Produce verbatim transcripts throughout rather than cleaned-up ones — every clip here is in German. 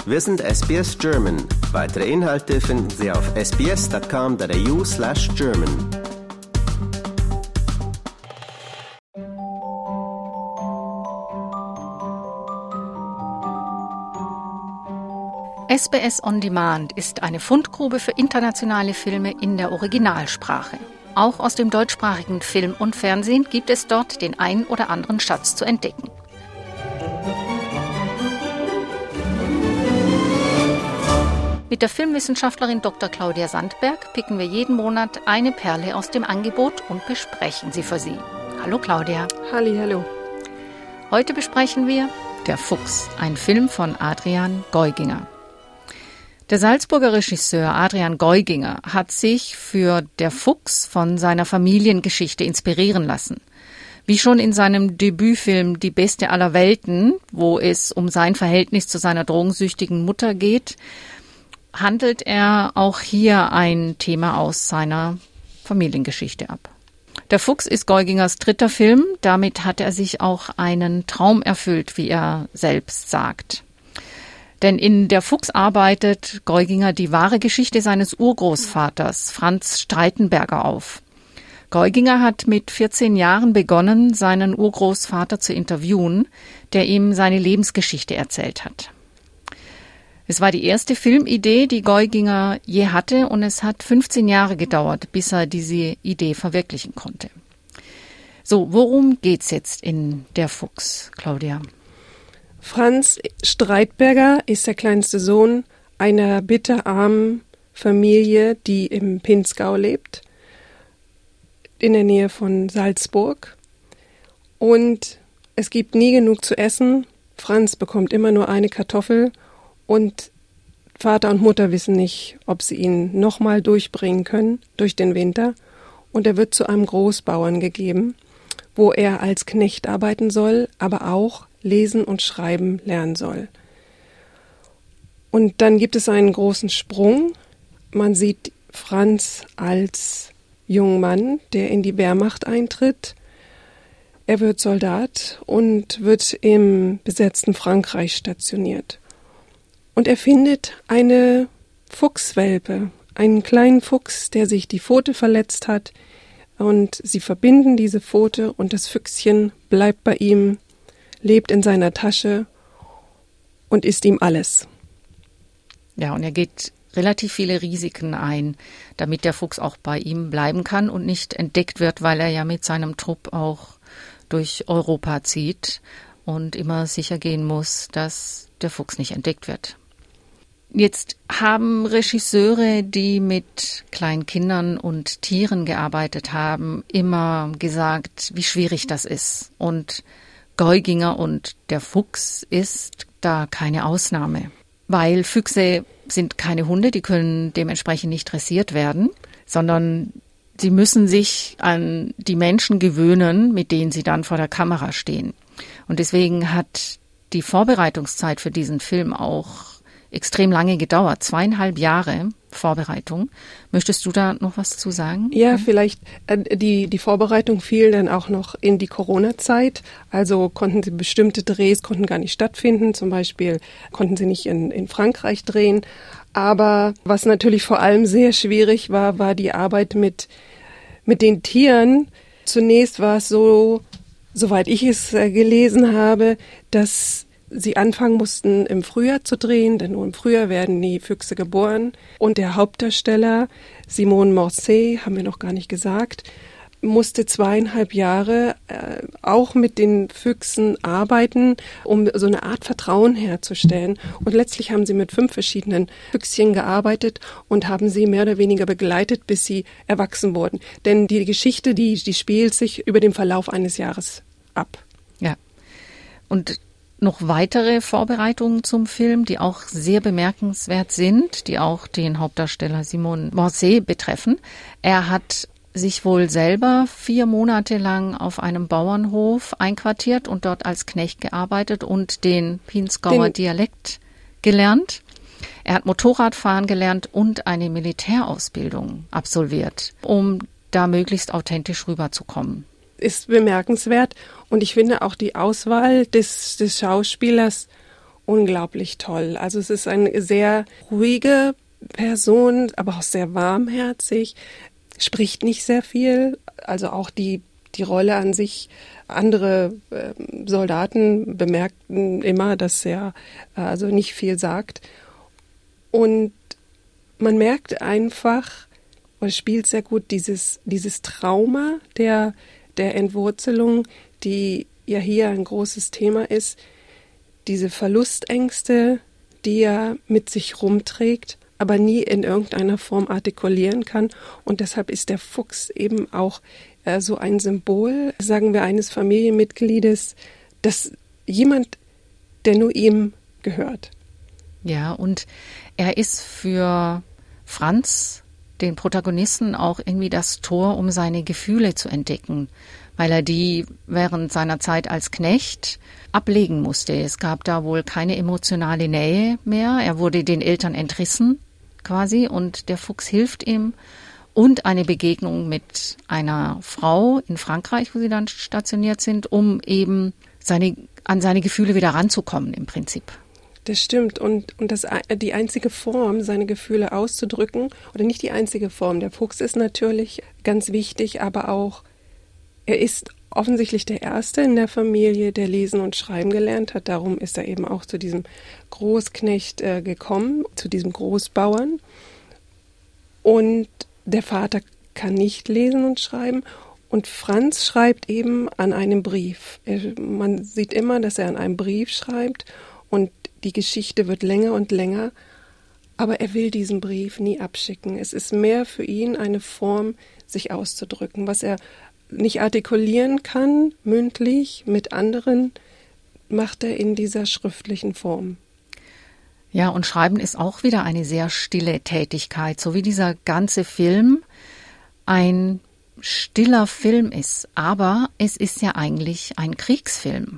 Wir sind S B S German. Weitere Inhalte finden Sie auf sbs.com.au slash German. S B S On Demand ist eine Fundgrube für internationale Filme in der Originalsprache. Auch aus dem deutschsprachigen Film und Fernsehen gibt es dort den ein oder anderen Schatz zu entdecken. Mit der Filmwissenschaftlerin Doktor Claudia Sandberg picken wir jeden Monat eine Perle aus dem Angebot und besprechen sie für Sie. Hallo Claudia. Halli, hallo. Heute besprechen wir Der Fuchs, ein Film von Adrian Geuginger. Der Salzburger Regisseur Adrian Geuginger hat sich für Der Fuchs von seiner Familiengeschichte inspirieren lassen. Wie schon in seinem Debütfilm Die Beste aller Welten, wo es um sein Verhältnis zu seiner drogensüchtigen Mutter geht, handelt er auch hier ein Thema aus seiner Familiengeschichte ab. Der Fuchs ist Geugingers dritter Film. Damit hat er sich auch einen Traum erfüllt, wie er selbst sagt. Denn in Der Fuchs arbeitet Geuginger die wahre Geschichte seines Urgroßvaters Franz Streitenberger auf. Geuginger hat mit vierzehn Jahren begonnen, seinen Urgroßvater zu interviewen, der ihm seine Lebensgeschichte erzählt hat. Es war die erste Filmidee, die Geuginger je hatte, und es hat fünfzehn Jahre gedauert, bis er diese Idee verwirklichen konnte. So, worum geht's jetzt in Der Fuchs, Claudia? Franz Streitberger ist der kleinste Sohn einer bitterarmen Familie, die im Pinzgau lebt, in der Nähe von Salzburg. Und es gibt nie genug zu essen. Franz bekommt immer nur eine Kartoffel. Und Vater und Mutter wissen nicht, ob sie ihn nochmal durchbringen können durch den Winter. Und er wird zu einem Großbauern gegeben, wo er als Knecht arbeiten soll, aber auch lesen und schreiben lernen soll. Und dann gibt es einen großen Sprung. Man sieht Franz als jungen Mann, der in die Wehrmacht eintritt. Er wird Soldat und wird im besetzten Frankreich stationiert. Und er findet eine Fuchswelpe, einen kleinen Fuchs, der sich die Pfote verletzt hat. Und sie verbinden diese Pfote und das Füchschen bleibt bei ihm, lebt in seiner Tasche und ist ihm alles. Ja, und er geht relativ viele Risiken ein, damit der Fuchs auch bei ihm bleiben kann und nicht entdeckt wird, weil er ja mit seinem Trupp auch durch Europa zieht und immer sicher gehen muss, dass der Fuchs nicht entdeckt wird. Jetzt haben Regisseure, die mit kleinen Kindern und Tieren gearbeitet haben, immer gesagt, wie schwierig das ist. Und Geuginger und Der Fuchs ist da keine Ausnahme. Weil Füchse sind keine Hunde, die können dementsprechend nicht dressiert werden, sondern sie müssen sich an die Menschen gewöhnen, mit denen sie dann vor der Kamera stehen. Und deswegen hat die Vorbereitungszeit für diesen Film auch extrem lange gedauert, zweieinhalb Jahre Vorbereitung. Möchtest du da noch was zu sagen? Ja, vielleicht äh, die, die Vorbereitung fiel dann auch noch in die Corona-Zeit. Also konnten sie bestimmte Drehs konnten gar nicht stattfinden. Zum Beispiel konnten sie nicht in, in Frankreich drehen. Aber was natürlich vor allem sehr schwierig war, war die Arbeit mit, mit den Tieren. Zunächst war es so, soweit ich es äh, gelesen habe, dass sie anfangen mussten, im Frühjahr zu drehen, denn nur im Frühjahr werden die Füchse geboren. Und der Hauptdarsteller, Simon Morset, haben wir noch gar nicht gesagt, musste zweieinhalb Jahre äh, auch mit den Füchsen arbeiten, um so eine Art Vertrauen herzustellen. Und letztlich haben sie mit fünf verschiedenen Füchschen gearbeitet und haben sie mehr oder weniger begleitet, bis sie erwachsen wurden. Denn die Geschichte, die, die spielt sich über den Verlauf eines Jahres ab. Ja, und noch weitere Vorbereitungen zum Film, die auch sehr bemerkenswert sind, die auch den Hauptdarsteller Simon Morset betreffen. Er hat sich wohl selber vier Monate lang auf einem Bauernhof einquartiert und dort als Knecht gearbeitet und den Pinzgauer den Dialekt gelernt. Er hat Motorradfahren gelernt und eine Militärausbildung absolviert, um da möglichst authentisch rüberzukommen. Ist bemerkenswert und ich finde auch die Auswahl des, des Schauspielers unglaublich toll. Also es ist eine sehr ruhige Person, aber auch sehr warmherzig, spricht nicht sehr viel, also auch die, die Rolle an sich. Andere äh, Soldaten bemerkten immer, dass er äh, also nicht viel sagt. Und man merkt einfach, oder spielt sehr gut dieses, dieses Trauma der, der Entwurzelung, die ja hier ein großes Thema ist, diese Verlustängste, die er mit sich rumträgt, aber nie in irgendeiner Form artikulieren kann. Und deshalb ist der Fuchs eben auch äh, so ein Symbol, sagen wir, eines Familienmitgliedes, dass jemand, der nur ihm gehört. Ja, und er ist für Franz, den Protagonisten, auch irgendwie das Tor, um seine Gefühle zu entdecken, weil er die während seiner Zeit als Knecht ablegen musste. Es gab da wohl keine emotionale Nähe mehr. Er wurde den Eltern entrissen quasi und der Fuchs hilft ihm. Und eine Begegnung mit einer Frau in Frankreich, wo sie dann stationiert sind, um eben seine, an seine Gefühle wieder ranzukommen im Prinzip. Das stimmt. Und, und das, die einzige Form, seine Gefühle auszudrücken, oder nicht die einzige Form, der Fuchs ist natürlich ganz wichtig, aber auch, er ist offensichtlich der Erste in der Familie, der lesen und schreiben gelernt hat. Darum ist er eben auch zu diesem Großknecht äh, gekommen, zu diesem Großbauern. Und der Vater kann nicht lesen und schreiben. Und Franz schreibt eben an einem Brief. Er, man sieht immer, dass er an einem Brief schreibt und die Geschichte wird länger und länger, aber er will diesen Brief nie abschicken. Es ist mehr für ihn eine Form, sich auszudrücken. Was er nicht artikulieren kann, mündlich, mit anderen, macht er in dieser schriftlichen Form. Ja, und Schreiben ist auch wieder eine sehr stille Tätigkeit, so wie dieser ganze Film ein stiller Film ist. Aber es ist ja eigentlich ein Kriegsfilm.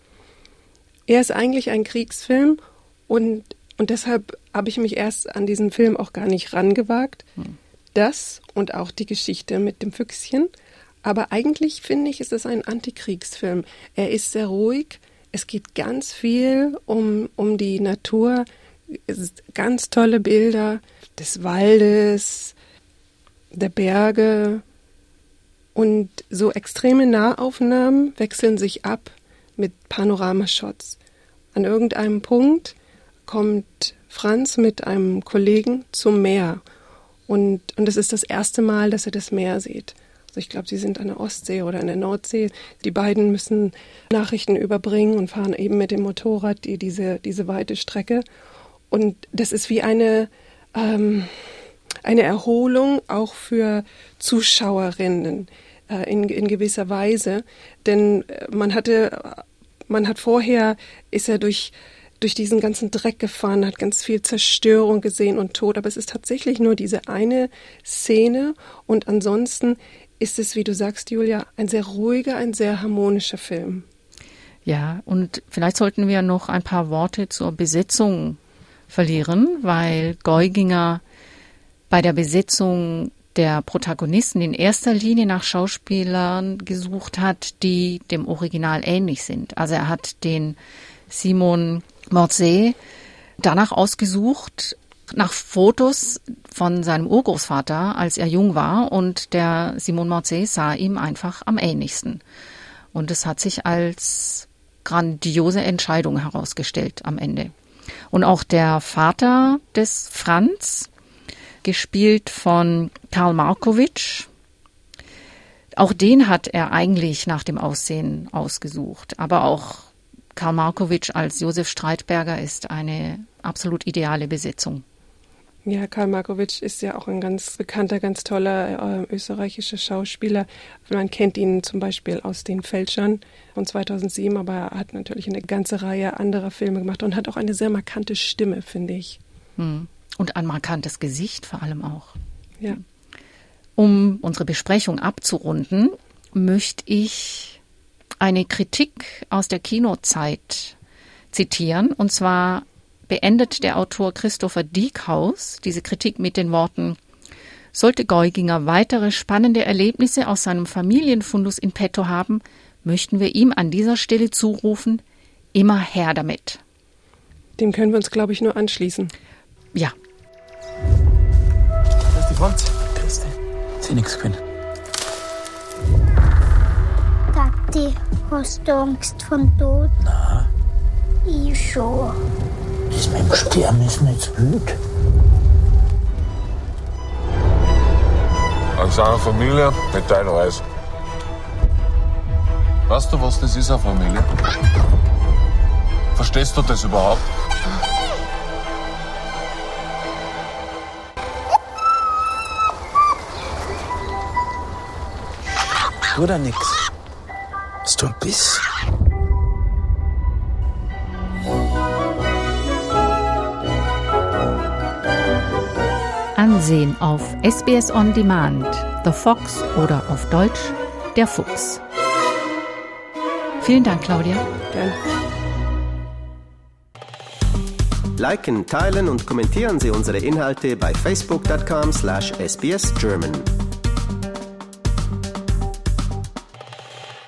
Er ist eigentlich ein Kriegsfilm und, und deshalb habe ich mich erst an diesen Film auch gar nicht rangewagt. Hm. Das und auch die Geschichte mit dem Füchschen. Aber eigentlich finde ich, ist es ein Antikriegsfilm. Er ist sehr ruhig. Es geht ganz viel um, um die Natur. Es sind ganz tolle Bilder des Waldes, der Berge. Und so extreme Nahaufnahmen wechseln sich ab mit Panoramashots. An irgendeinem Punkt kommt Franz mit einem Kollegen zum Meer. Und, und es ist das erste Mal, dass er das Meer sieht. Also ich glaube, sie sind an der Ostsee oder an der Nordsee. Die beiden müssen Nachrichten überbringen und fahren eben mit dem Motorrad die, diese, diese weite Strecke. Und das ist wie eine, ähm, eine Erholung auch für Zuschauerinnen äh, in, in gewisser Weise. Denn man hatte, man hat vorher, ist er durch, durch diesen ganzen Dreck gefahren, hat ganz viel Zerstörung gesehen und Tod. Aber es ist tatsächlich nur diese eine Szene und ansonsten ist es, wie du sagst, Julia, ein sehr ruhiger, ein sehr harmonischer Film. Ja, und vielleicht sollten wir noch ein paar Worte zur Besetzung verlieren, weil Geuginger bei der Besetzung der Protagonisten in erster Linie nach Schauspielern gesucht hat, die dem Original ähnlich sind. Also er hat den Simon Morzey danach ausgesucht, nach Fotos von seinem Urgroßvater, als er jung war, und der Simon Morzey sah ihm einfach am ähnlichsten. Und es hat sich als grandiose Entscheidung herausgestellt am Ende. Und auch der Vater des Franz, gespielt von Karl Markowitsch, auch den hat er eigentlich nach dem Aussehen ausgesucht. Aber auch Karl Markowitsch als Josef Streitberger ist eine absolut ideale Besetzung. Ja, Karl Markowitsch ist ja auch ein ganz bekannter, ganz toller äh, österreichischer Schauspieler. Man kennt ihn zum Beispiel aus Den Fälschern von zweitausendsieben, aber er hat natürlich eine ganze Reihe anderer Filme gemacht und hat auch eine sehr markante Stimme, finde ich. Hm. Und ein markantes Gesicht vor allem auch. Ja. Um unsere Besprechung abzurunden, möchte ich eine Kritik aus der Kinozeit zitieren. Und zwar beendet der Autor Christopher Diekhaus diese Kritik mit den Worten: Sollte Geuginger weitere spannende Erlebnisse aus seinem Familienfundus in petto haben, möchten wir ihm an dieser Stelle zurufen: immer her damit. Dem können wir uns, glaube ich, nur anschließen. Ja. Das ist die Front. Christi. Sie nix können. Tati, hast du Angst vom Tod? Na, Ich schon. das mit dem Sterben ist nicht so blöd. Aus einer Familie mit deinem Reis. Weißt du, was das ist, eine Familie? Verstehst du das überhaupt? Tu da nix. Hast du ein Biss? Ansehen auf S B S On Demand, The Fox oder auf Deutsch, Der Fuchs. Vielen Dank, Claudia. Gerne. Liken, teilen und kommentieren Sie unsere Inhalte bei facebook dot com slash S B S German.